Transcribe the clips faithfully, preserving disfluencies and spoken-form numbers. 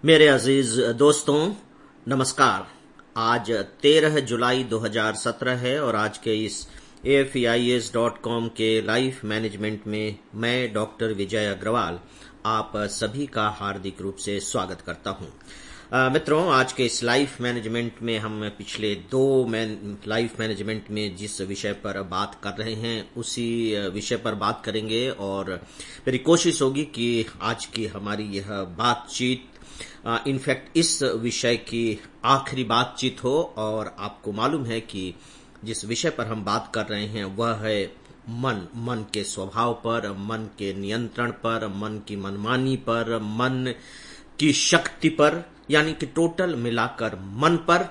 मेरे अजीज दोस्तों, नमस्कार। आज तेरह जुलाई दो हज़ार सत्रह है और आज के इस A F E I S dot com के लाइफ मैनेजमेंट में मैं डॉक्टर विजय अग्रवाल आप सभी का हार्दिक रूप से स्वागत करता हूं। आ, मित्रों, आज के इस लाइफ मैनेजमेंट में हम पिछले दो मैन, लाइफ मैनेजमेंट में जिस विषय पर बात कर रहे हैं उसी विषय पर बात करेंगे और मेरी कोशिश होगी कि आज की हमारी यह बातचीत इनफैक्ट इस विषय की आखिरी बातचीत हो। और आपको मालूम है कि जिस विषय पर हम बात कर रहे हैं वह है मन मन के स्वभाव पर, मन के नियंत्रण पर, मन की मनमानी पर, मन की शक्ति पर, यानी कि टोटल मिलाकर मन पर।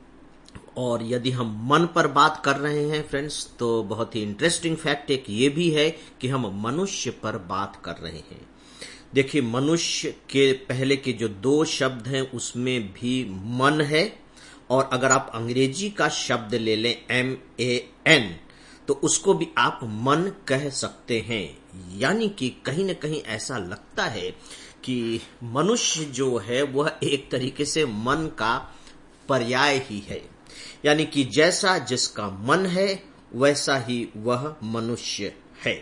और यदि हम मन पर बात कर रहे हैं फ्रेंड्स, तो बहुत ही इंटरेस्टिंग फैक्ट एक ये भी है कि हम मनुष्य पर बात कर रहे हैं। देखिए, मनुष्य के पहले के जो दो शब्द हैं उसमें भी मन है, और अगर आप अंग्रेजी का शब्द ले लें एम ए एन, तो उसको भी आप मन कह सकते हैं। यानी कि कहीं न कहीं ऐसा लगता है कि मनुष्य जो है वह एक तरीके से मन का पर्याय ही है, यानी कि जैसा जिसका मन है वैसा ही वह मनुष्य है।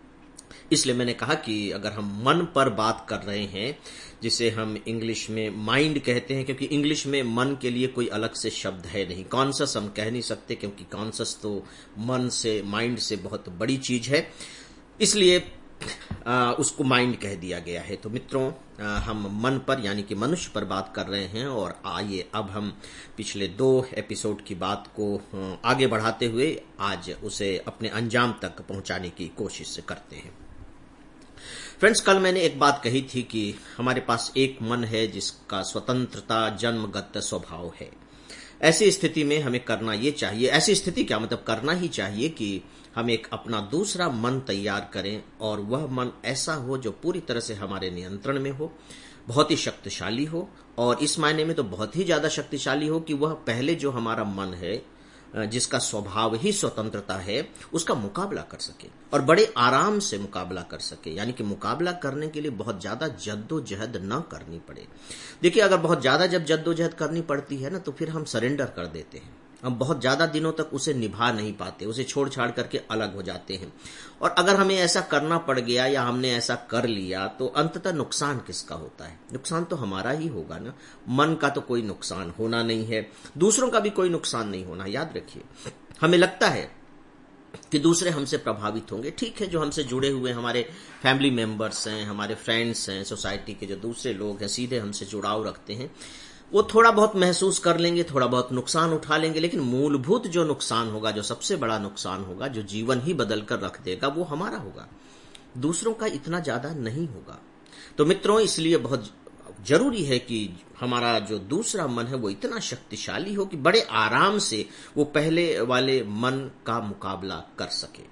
इसलिए मैंने कहा कि अगर हम मन पर बात कर रहे हैं, जिसे हम इंग्लिश में माइंड कहते हैं, क्योंकि इंग्लिश में मन के लिए कोई अलग से शब्द है नहीं। कॉन्शस हम कह नहीं सकते, क्योंकि कॉन्शस तो मन से, माइंड से बहुत बड़ी चीज है, इसलिए आ, उसको माइंड कह दिया गया है। तो मित्रों, आ, हम मन पर यानी कि मनुष्य पर बात कर रहे हैं। और आइए अब हम पिछले दो एपिसोड की बात को आगे बढ़ाते हुए आज उसे अपने अंजाम तक पहुंचाने की कोशिश करते हैं। फ्रेंड्स, कल मैंने एक बात कही थी कि हमारे पास एक मन है जिसका स्वतंत्रता जन्मगत स्वभाव है। ऐसी स्थिति में हमें करना ये चाहिए, ऐसी स्थिति क्या मतलब करना ही चाहिए कि हम एक अपना दूसरा मन तैयार करें, और वह मन ऐसा हो जो पूरी तरह से हमारे नियंत्रण में हो, बहुत ही शक्तिशाली हो, और इस मायने में तो बहुत ही ज्यादा शक्तिशाली हो कि वह पहले जो हमारा मन है, जिसका स्वभाव ही स्वतंत्रता है, उसका मुकाबला कर सके और बड़े आराम से मुकाबला कर सके। यानी कि मुकाबला करने के लिए बहुत ज्यादा जद्दोजहद न करनी पड़े। देखिए, अगर बहुत ज्यादा जब जद्दोजहद करनी पड़ती है ना, तो फिर हम सरेंडर कर देते हैं। हम बहुत ज्यादा दिनों तक उसे निभा नहीं पाते, उसे छोड़ छाड़ करके अलग हो जाते हैं। और अगर हमें ऐसा करना पड़ गया या हमने ऐसा कर लिया, तो अंततः नुकसान किसका होता है? नुकसान तो हमारा ही होगा ना। मन का तो कोई नुकसान होना नहीं है, दूसरों का भी कोई नुकसान नहीं होना। याद रखिए, हमें लगता है कि दूसरे हमसे प्रभावित होंगे। ठीक है, जो हमसे जुड़े हुए हमारे फैमिली मेंबर्स हैं, हमारे फ्रेंड्स हैं, सोसाइटी के जो दूसरे लोग हैं, सीधे हमसे जुड़ाव रखते हैं, वो थोड़ा बहुत महसूस कर लेंगे, थोड़ा बहुत नुकसान उठा लेंगे, लेकिन मूलभूत जो नुकसान होगा, जो सबसे बड़ा नुकसान होगा, जो जीवन ही बदल कर रख देगा, वो हमारा होगा, दूसरों का इतना ज्यादा नहीं होगा। तो मित्रों, इसलिए बहुत जरूरी है कि हमारा जो दूसरा मन है वो इतना शक्तिशाली हो कि बड़े आराम से वो पहले वाले मन का मुकाबला कर सके।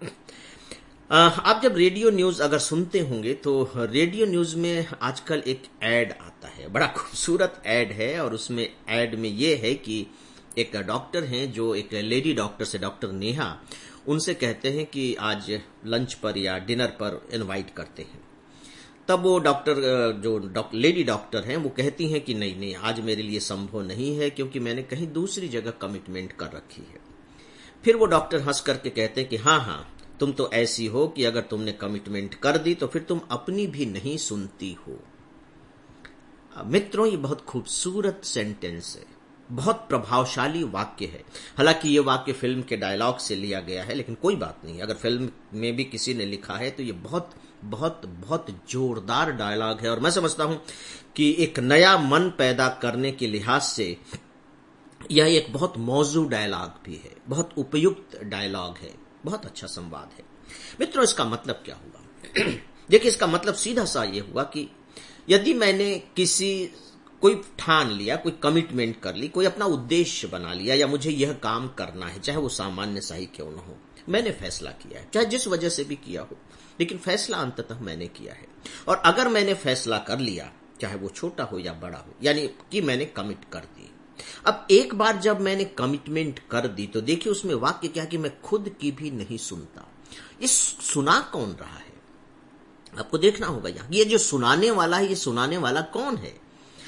आप जब रेडियो न्यूज अगर सुनते होंगे, तो रेडियो न्यूज में आजकल एक एड आता है, बड़ा खूबसूरत एड है, और उसमें एड में ये है कि एक डॉक्टर हैं जो एक लेडी डॉक्टर से, डॉक्टर नेहा, उनसे कहते हैं कि आज लंच पर या डिनर पर इनवाइट करते हैं। तब वो डॉक्टर, जो डॉक्टर लेडी डॉक्टर हैं, वो कहती हैं कि नहीं नहीं, आज मेरे लिए संभव नहीं है, क्योंकि मैंने कहीं दूसरी जगह कमिटमेंट कर रखी है। फिर वो डॉक्टर हंस करके कहते हैं कि हाँ हाँ, तुम तो ऐसी हो कि अगर तुमने कमिटमेंट कर दी तो फिर तुम अपनी भी नहीं सुनती हो। मित्रों, ये बहुत खूबसूरत सेंटेंस है, बहुत प्रभावशाली वाक्य है। हालांकि ये वाक्य फिल्म के डायलॉग से लिया गया है, लेकिन कोई बात नहीं, अगर फिल्म में भी किसी ने लिखा है तो ये बहुत बहुत बहुत जोरदार डायलॉग है। और मैं समझता हूं कि एक नया मन पैदा करने के लिहाज से यह एक बहुत मौजू डायलॉग भी है, बहुत उपयुक्त डायलॉग है, बहुत अच्छा संवाद है। मित्रों, इसका मतलब क्या हुआ? देखिए, इसका मतलब सीधा सा ये हुआ कि यदि मैंने किसी कोई ठान लिया, कोई कमिटमेंट कर ली, कोई अपना उद्देश्य बना लिया, या मुझे यह काम करना है, चाहे वो सामान्य सा ही क्यों न हो, मैंने फैसला किया है, चाहे जिस वजह से भी किया हो, लेकिन फैसला अंततः मैंने किया है। और अगर मैंने फैसला कर लिया, चाहे वो छोटा हो या बड़ा हो, यानी कि मैंने कमिट कर दी। अब एक बार जब मैंने कमिटमेंट कर दी, तो देखिए उसमें वाक्य क्या कि मैं खुद की भी नहीं सुनता। इस सुना कौन रहा है? आपको देखना होगा। यहां ये जो सुनाने वाला है, ये सुनाने वाला कौन है?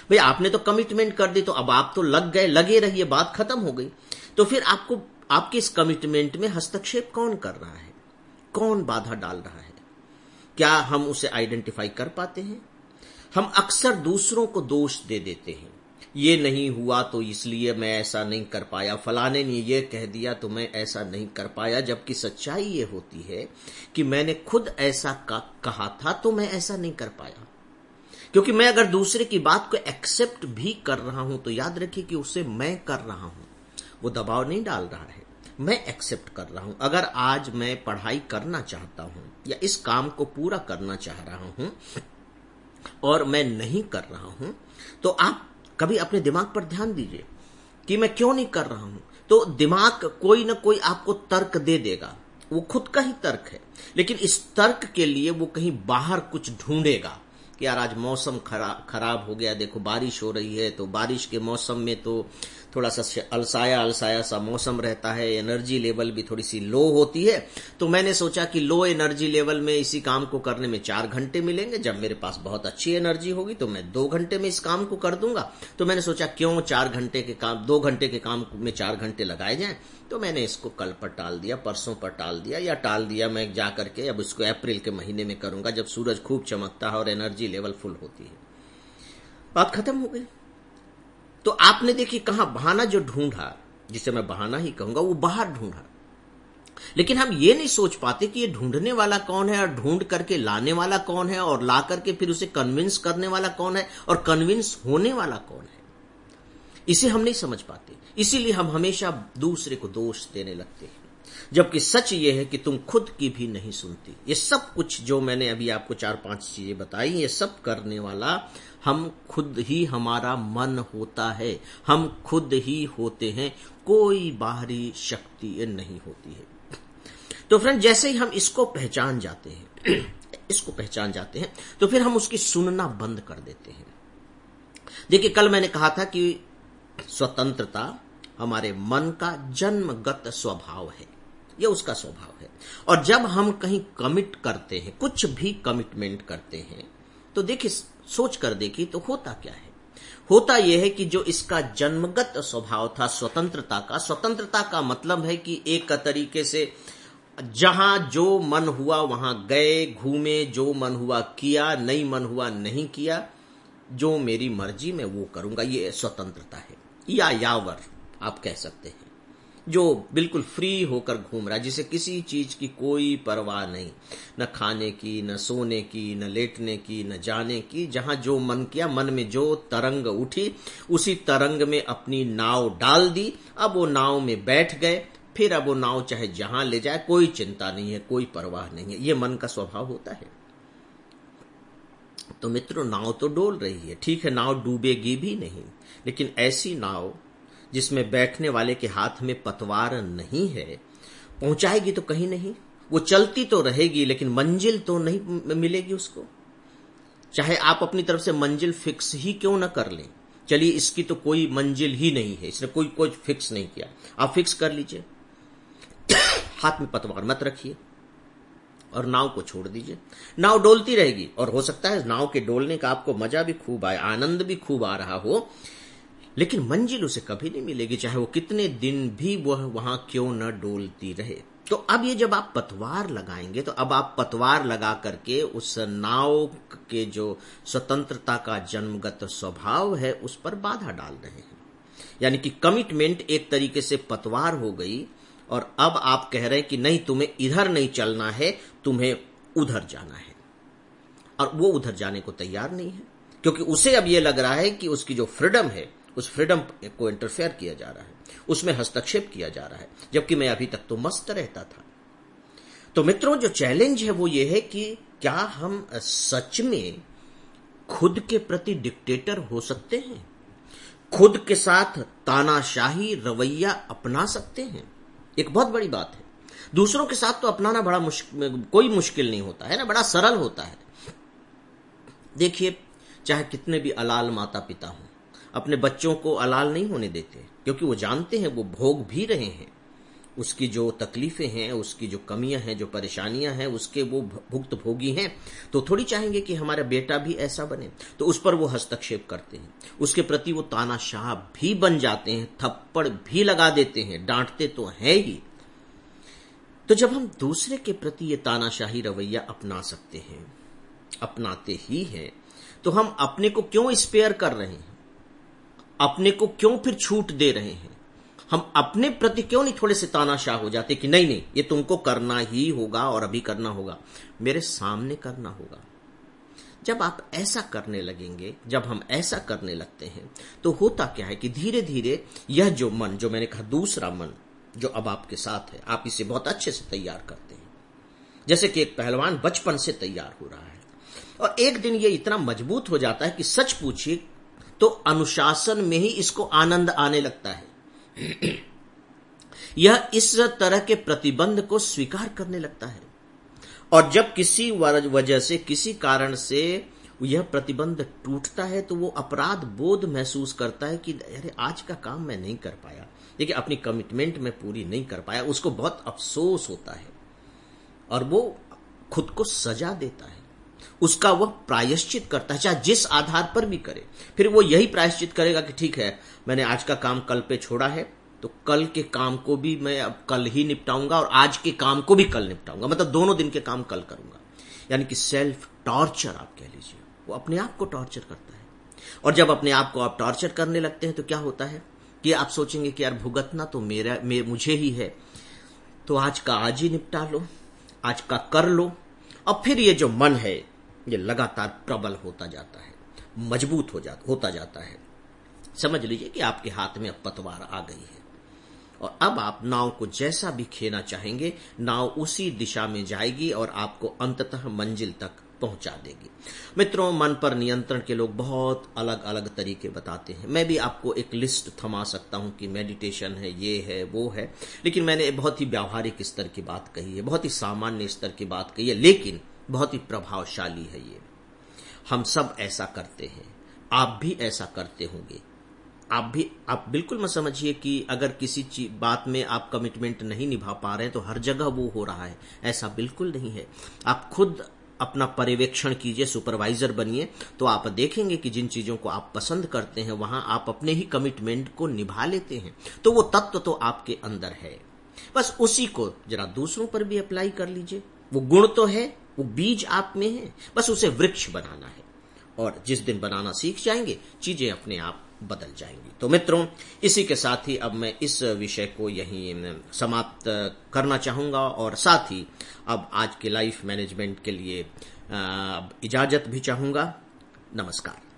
भाई आपने तो कमिटमेंट कर दी, तो अब आप तो लग गए, लगे रहिए, बात खत्म हो गई। तो फिर आपको आपके इस कमिटमेंट में हस्तक्षेप कौन कर रहा है, कौन बाधा डाल रहा है, क्या हम उसे आइडेंटिफाई कर पाते हैं? हम अक्सर दूसरों को दोष दे देते हैं, ये नहीं हुआ तो इसलिए मैं ऐसा नहीं कर पाया, फलाने ने ये कह दिया तो मैं ऐसा नहीं कर पाया, जबकि सच्चाई ये होती है कि मैंने खुद ऐसा कहा था तो मैं ऐसा नहीं कर पाया। क्योंकि मैं अगर दूसरे की बात को एक्सेप्ट भी कर रहा हूं तो याद रखिए कि उसे मैं कर रहा हूं, वो दबाव नहीं डाल रहा है, मैं एक्सेप्ट कर रहा हूं। अगर आज मैं पढ़ाई करना चाहता हूं या इस काम को पूरा करना चाह रहा हूं और मैं नहीं कर रहा हूं, तो आप कभी अपने दिमाग पर ध्यान दीजिए कि मैं क्यों नहीं कर रहा हूं। तो दिमाग कोई ना कोई आपको तर्क दे देगा, वो खुद का ही तर्क है, लेकिन इस तर्क के लिए वो कहीं बाहर कुछ ढूंढेगा कि यार आज मौसम खराब खराब हो गया, देखो बारिश हो रही है, तो बारिश के मौसम में तो थोड़ा सा अलसाया अलसाया सा मौसम रहता है, एनर्जी लेवल भी थोड़ी सी लो होती है। तो मैंने सोचा कि लो एनर्जी लेवल में इसी काम को करने में चार घंटे मिलेंगे, जब मेरे पास बहुत अच्छी एनर्जी होगी तो मैं दो घंटे में इस काम को कर दूंगा। तो मैंने सोचा क्यों चार घंटे के काम दो घंटे के काम में चार घंटे लगाए जाएं, तो मैंने इसको कल पर टाल दिया, परसों पर टाल दिया, या टाल दिया मैं जा करके अब इसको अप्रैल के महीने में करूंगा, जब सूरज खूब चमकता है और एनर्जी लेवल फुल होती है। बात खत्म हो गई। तो आपने देखिए कहां बहाना जो ढूंढा, जिसे मैं बहाना ही कहूंगा, वो बाहर ढूंढा, लेकिन हम ये नहीं सोच पाते कि ये ढूंढने वाला कौन है और ढूंढ करके लाने वाला कौन है और ला करके फिर उसे कन्विंस करने वाला कौन है और कन्विंस होने वाला कौन है। इसे हम नहीं समझ पाते, इसीलिए हम हमेशा दूसरे को दोष देने लगते हैं, जबकि सच ये है कि तुम खुद की भी नहीं सुनती। ये सब कुछ जो मैंने अभी आपको चार पांच चीजें बताई, ये सब करने वाला हम खुद ही, हमारा मन होता है, हम खुद ही होते हैं, कोई बाहरी शक्ति नहीं होती है। तो फ्रेंड, जैसे ही हम इसको पहचान जाते हैं इसको पहचान जाते हैं तो फिर हम उसकी सुनना बंद कर देते हैं। देखिए, कल मैंने कहा था कि स्वतंत्रता हमारे मन का जन्मगत स्वभाव है, यह उसका स्वभाव है। और जब हम कहीं कमिट करते हैं, कुछ भी कमिटमेंट करते हैं, तो देखिए, सोच कर देखिए तो होता क्या है। होता यह है कि जो इसका जन्मगत स्वभाव था स्वतंत्रता का, स्वतंत्रता का मतलब है कि एक तरीके से जहां जो मन हुआ वहां गए, घूमे, जो मन हुआ किया, नहीं मन हुआ नहीं किया, जो मेरी मर्जी में वो करूंगा, ये स्वतंत्रता है। या यावर आप कह सकते हैं, जो बिल्कुल फ्री होकर घूम रहा है, जिसे किसी चीज की कोई परवाह नहीं, न खाने की, न सोने की, न लेटने की, न जाने की। जहां जो मन किया, मन में जो तरंग उठी, उसी तरंग में अपनी नाव डाल दी, अब वो नाव में बैठ गए, फिर अब वो नाव चाहे जहां ले जाए, कोई चिंता नहीं है, कोई परवाह नहीं है। ये मन का स्वभाव होता है। तो मित्रों, नाव तो डोल रही है, ठीक है, नाव डूबेगी भी नहीं, लेकिन ऐसी नाव जिसमें बैठने वाले के हाथ में पतवार नहीं है, पहुंचाएगी तो कहीं नहीं। वो चलती तो रहेगी, लेकिन मंजिल तो नहीं मिलेगी उसको। चाहे आप अपनी तरफ से मंजिल फिक्स ही क्यों न कर लें, चलिए इसकी तो कोई मंजिल ही नहीं है, इसने कोई कोई फिक्स नहीं किया, आप फिक्स कर लीजिए, हाथ में पतवार मत रखिए और नाव को छोड़ दीजिए। नाव डोलती रहेगी, और हो सकता है नाव के डोलने का आपको मजा भी खूब आए, आनंद भी खूब आ रहा हो, लेकिन मंजिल उसे कभी नहीं मिलेगी, चाहे वो कितने दिन भी वह वहां क्यों न डोलती रहे। तो अब ये जब आप पतवार लगाएंगे, तो अब आप पतवार लगा करके उस नाव के जो स्वतंत्रता का जन्मगत स्वभाव है उस पर बाधा डाल रहे हैं। यानी कि कमिटमेंट एक तरीके से पतवार हो गई, और अब आप कह रहे हैं कि नहीं, तुम्हें इधर नहीं चलना है, तुम्हें उधर जाना है। और वो उधर जाने को तैयार नहीं है, क्योंकि उसे अब ये लग रहा है कि उसकी जो फ्रीडम है, उस फ्रीडम को इंटरफेयर किया जा रहा है, उसमें हस्तक्षेप किया जा रहा है, जबकि मैं अभी तक तो मस्त रहता था। तो मित्रों, जो चैलेंज है वो ये है कि क्या हम सच में खुद के प्रति डिक्टेटर हो सकते हैं, खुद के साथ तानाशाही रवैया अपना सकते हैं। एक बहुत बड़ी बात है। दूसरों के साथ तो अपनाना बड़ा मुश्किल, कोई मुश्किल नहीं होता है ना, बड़ा सरल होता है। देखिए, चाहे कितने भी अलाल माता पिता हों, अपने बच्चों को अलाल नहीं होने देते, क्योंकि वो जानते हैं वो भोग भी रहे हैं, उसकी जो तकलीफें हैं, उसकी जो कमियां हैं, जो परेशानियां हैं, उसके वो भुक्तभोगी हैं, तो थोड़ी चाहेंगे कि हमारा बेटा भी ऐसा बने। तो उस पर वो हस्तक्षेप करते हैं, उसके प्रति वो तानाशाह भी बन जाते हैं, थप्पड़ भी लगा देते हैं, डांटते तो हैं ही। तो जब हम दूसरे के प्रति ये तानाशाही रवैया अपना सकते हैं, अपनाते ही हैं, तो हम अपने को क्यों स्पेयर कर रहे हैं? अपने को क्यों फिर छूट दे रहे हैं? हम अपने प्रति क्यों नहीं थोड़े से तानाशाह हो जाते कि नहीं नहीं ये तुमको करना ही होगा और अभी करना होगा, मेरे सामने करना होगा। जब आप ऐसा करने लगेंगे, जब हम ऐसा करने लगते हैं, तो होता क्या है कि धीरे धीरे यह जो मन, जो मैंने कहा दूसरा मन जो अब आपके साथ है, आप इसे बहुत अच्छे से तैयार करते हैं, जैसे कि एक पहलवान बचपन से तैयार हो रहा है और एक दिन ये इतना मजबूत हो जाता है कि सच पूछिए तो अनुशासन में ही इसको आनंद आने लगता है। यह इस तरह के प्रतिबंध को स्वीकार करने लगता है और जब किसी वजह से, किसी कारण से यह प्रतिबंध टूटता है तो वो अपराध बोध महसूस करता है कि अरे आज का काम मैं नहीं कर पाया, देखिए अपनी कमिटमेंट में पूरी नहीं कर पाया, उसको बहुत अफसोस होता है और वो खुद को सजा देता है, उसका वह प्रायश्चित करता है, चाहे जिस आधार पर भी करे। फिर वो यही प्रायश्चित करेगा कि ठीक है मैंने आज का काम कल पे छोड़ा है, तो कल के काम को भी मैं अब कल ही निपटाऊंगा और आज के काम को भी कल निपटाऊंगा, मतलब दोनों दिन के काम कल करूंगा। यानी कि सेल्फ टॉर्चर आप कह लीजिए, वो अपने आप को टॉर्चर करता है। और जब अपने आप को आप टॉर्चर करने लगते हैं तो क्या होता है कि आप सोचेंगे कि यार भुगतना तो मेरा मे, मुझे ही है, तो आज का आज ही निपटा लो, आज का कर लो। और फिर ये जो मन है ये लगातार प्रबल होता जाता है, मजबूत हो जाता होता जाता है। समझ लीजिए कि आपके हाथ में अब पतवार आ गई है और अब आप नाव को जैसा भी खेना चाहेंगे, नाव उसी दिशा में जाएगी और आपको अंततः मंजिल तक पहुंचा देगी। मित्रों, मन पर नियंत्रण के लोग बहुत अलग अलग तरीके बताते हैं। मैं भी आपको एक लिस्ट थमा सकता हूं कि मेडिटेशन है, ये है, वो है, लेकिन मैंने बहुत ही व्यावहारिक स्तर की बात कही है, बहुत ही सामान्य स्तर की बात कही है, लेकिन बहुत ही प्रभावशाली है ये। हम सब ऐसा करते हैं, आप भी ऐसा करते होंगे। आप भी आप बिल्कुल मत समझिए कि अगर किसी चीज बात में आप कमिटमेंट नहीं निभा पा रहे हैं तो हर जगह वो हो रहा है, ऐसा बिल्कुल नहीं है। आप खुद अपना पर्यवेक्षण कीजिए, सुपरवाइजर बनिए, तो आप देखेंगे कि जिन चीजों को आप पसंद करते हैं वहां आप अपने ही कमिटमेंट को निभा लेते हैं। तो वो तत्व तो आपके अंदर है, बस उसी को जरा दूसरों पर भी अप्लाई कर लीजिए। वो गुण तो है, वो बीज आप में है, बस उसे वृक्ष बनाना है और जिस दिन बनाना सीख जाएंगे चीजें अपने आप बदल जाएंगी। तो मित्रों, इसी के साथ ही अब मैं इस विषय को यहीं समाप्त करना चाहूंगा और साथ ही अब आज के लाइफ मैनेजमेंट के लिए इजाजत भी चाहूंगा। नमस्कार।